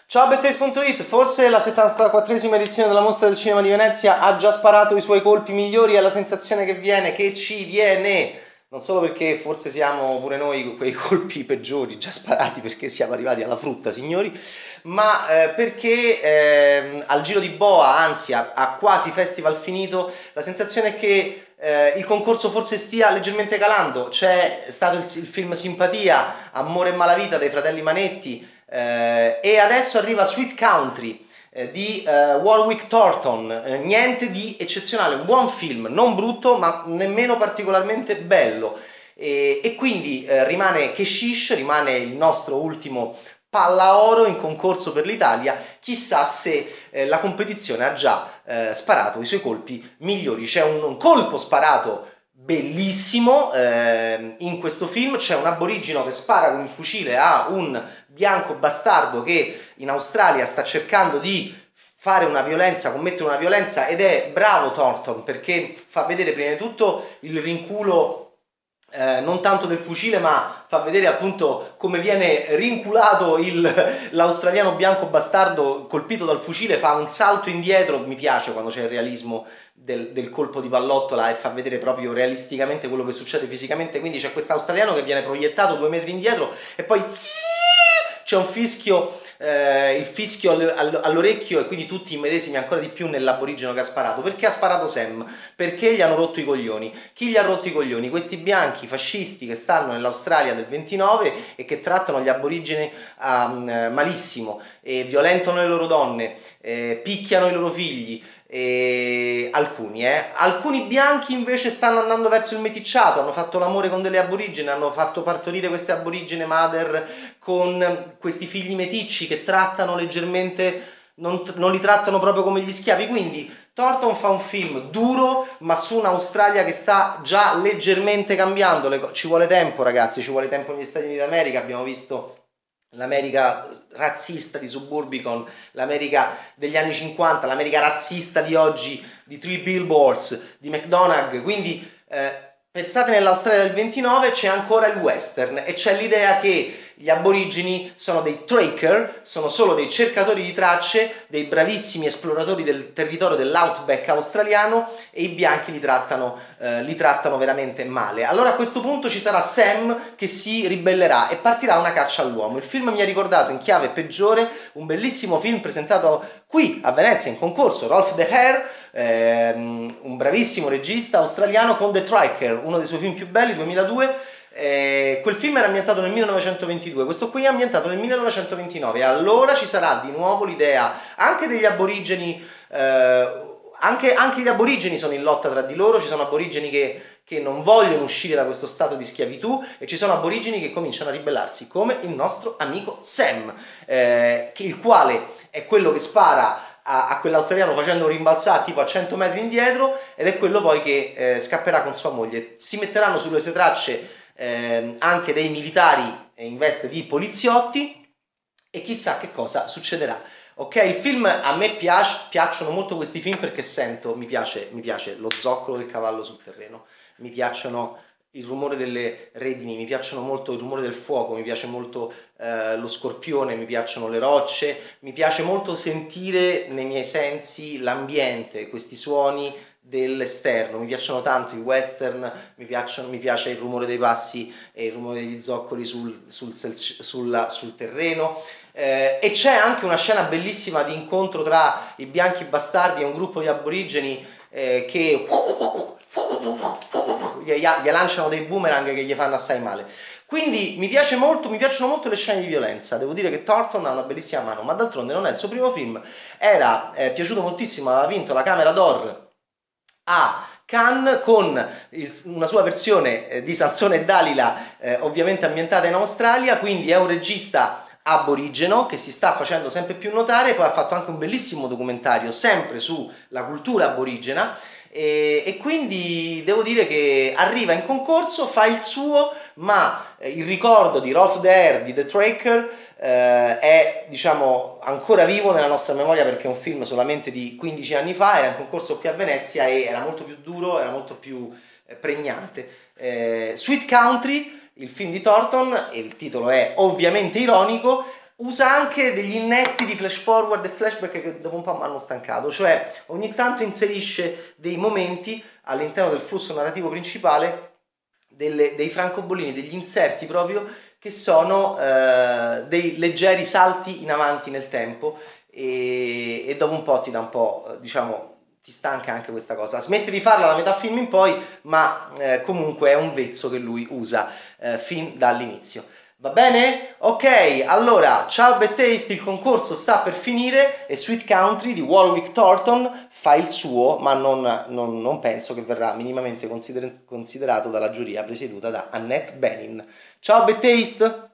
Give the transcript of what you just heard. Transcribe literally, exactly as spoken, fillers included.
Ciao Bettes punto it, forse la settantaquattresima edizione della Mostra del Cinema di Venezia ha già sparato i suoi colpi migliori, è la sensazione che viene, che ci viene, non solo perché forse siamo pure noi con quei colpi peggiori già sparati perché siamo arrivati alla frutta, signori, ma eh, perché eh, al giro di boa, anzi a, a quasi festival finito, la sensazione è che eh, il concorso forse stia leggermente calando. C'è stato il, il film Simpatia, Amore e Malavita dei fratelli Manetti, eh, e adesso arriva Sweet Country eh, di eh, Warwick Thornton, eh, niente di eccezionale, un buon film, non brutto ma nemmeno particolarmente bello, e, e quindi eh, rimane Keshish, rimane il nostro ultimo palla oro in concorso per l'Italia. Chissà se eh, la competizione ha già eh, sparato i suoi colpi migliori. C'è un, un colpo sparato bellissimo eh, in questo film, c'è un aborigeno che spara con il fucile a un bianco bastardo che in Australia sta cercando di fare una violenza, commettere una violenza, ed è bravo Thornton perché fa vedere prima di tutto il rinculo Eh, non tanto del fucile, ma fa vedere appunto come viene rinculato il, l'australiano bianco bastardo colpito dal fucile, fa un salto indietro. Mi piace quando c'è il realismo del, del colpo di pallottola e fa vedere proprio realisticamente quello che succede fisicamente. Quindi c'è questo australiano che viene proiettato due metri indietro e poi c'è un fischio, eh, il fischio all'orecchio, e quindi tutti immedesimi ancora di più nell'aborigeno che ha sparato. Perché ha sparato Sam? Perché gli hanno rotto i coglioni. Chi gli ha rotto i coglioni? Questi bianchi fascisti che stanno nell'Australia del ventinove e che trattano gli aborigeni um, malissimo, e violentano le loro donne, eh, picchiano i loro figli. E alcuni, eh. alcuni bianchi invece stanno andando verso il meticciato, hanno fatto l'amore con delle aborigene, hanno fatto partorire queste aborigene mother con questi figli meticci che trattano leggermente, non, non li trattano proprio come gli schiavi. Quindi Thornton fa un film duro ma su un'Australia che sta già leggermente cambiando. Le co- ci vuole tempo, ragazzi, ci vuole tempo negli Stati Uniti d'America. Abbiamo visto l'America razzista di Suburbicon, l'America degli anni cinquanta, l'America razzista di oggi di Three Billboards, di McDonagh. Quindi eh, pensate, nell'Australia del ventinove c'è ancora il western e c'è l'idea che gli aborigeni sono dei tracker, sono solo dei cercatori di tracce, dei bravissimi esploratori del territorio dell'outback australiano, e i bianchi li trattano, eh, li trattano veramente male. Allora a questo punto ci sarà Sam che si ribellerà e partirà una caccia all'uomo. Il film mi ha ricordato in chiave peggiore un bellissimo film presentato qui a Venezia in concorso, Rolf de Haar, ehm, un bravissimo regista australiano, con The Tracker, uno dei suoi film più belli, duemiladue. Eh, quel film era ambientato nel millenovecentoventidue, questo qui è ambientato nel millenovecentoventinove. Allora ci sarà di nuovo l'idea anche degli aborigeni, eh, anche, anche gli aborigeni sono in lotta tra di loro. Ci sono aborigeni che, che non vogliono uscire da questo stato di schiavitù, e ci sono aborigeni che cominciano a ribellarsi, come il nostro amico Sam, eh, che, il quale è quello che spara a, a quell'australiano facendo un rimbalzare tipo a cento metri indietro, ed è quello poi che eh, scapperà con sua moglie. Si metteranno sulle sue tracce Eh, anche dei militari in veste di poliziotti, e chissà che cosa succederà. Ok, il film, a me piace, piacciono molto questi film perché sento, mi piace, mi piace lo zoccolo del cavallo sul terreno, mi piacciono il rumore delle redini, mi piacciono molto il rumore del fuoco, mi piace molto eh, lo scorpione, mi piacciono le rocce, mi piace molto sentire nei miei sensi l'ambiente, questi suoni dell'esterno. Mi piacciono tanto i western, mi, piacciono, mi piace il rumore dei passi e il rumore degli zoccoli sul, sul, sul, sul, sul terreno, eh, e c'è anche una scena bellissima di incontro tra i bianchi bastardi e un gruppo di aborigeni eh, che gli, gli lanciano dei boomerang che gli fanno assai male. Quindi mi piace molto, mi piacciono molto le scene di violenza. Devo dire che Thornton ha una bellissima mano, ma d'altronde non è il suo primo film. Era eh, piaciuto moltissimo, aveva vinto la Camera d'Or a Cannes con il, una sua versione eh, di Sansone e Dalila, eh, ovviamente ambientata in Australia. Quindi è un regista aborigeno che si sta facendo sempre più notare. Poi ha fatto anche un bellissimo documentario sempre sulla cultura aborigena, e, e quindi devo dire che arriva in concorso, fa il suo, ma eh, il ricordo di Rolf de Haar, di The Tracker, eh, è diciamo ancora vivo nella nostra memoria, perché è un film solamente di quindici anni fa, era in concorso qui a Venezia e era molto più duro, era molto più eh, pregnante. eh, Sweet Country, il film di Thornton, e il titolo è ovviamente ironico, usa anche degli innesti di flash forward e flashback che dopo un po' mi hanno stancato, cioè ogni tanto inserisce dei momenti all'interno del flusso narrativo principale, delle, dei francobolini, degli inserti proprio, che sono eh, dei leggeri salti in avanti nel tempo e, e dopo un po' ti dà un po', diciamo, ti stanca anche questa cosa. Smette di farla da metà film in poi, ma eh, comunque è un vezzo che lui usa eh, fin dall'inizio. Va bene? Ok, allora, ciao Bad Taste, il concorso sta per finire e Sweet Country di Warwick Thornton fa il suo, ma non, non, non penso che verrà minimamente consider- considerato dalla giuria presieduta da Annette Bening. Ciao Bad Taste!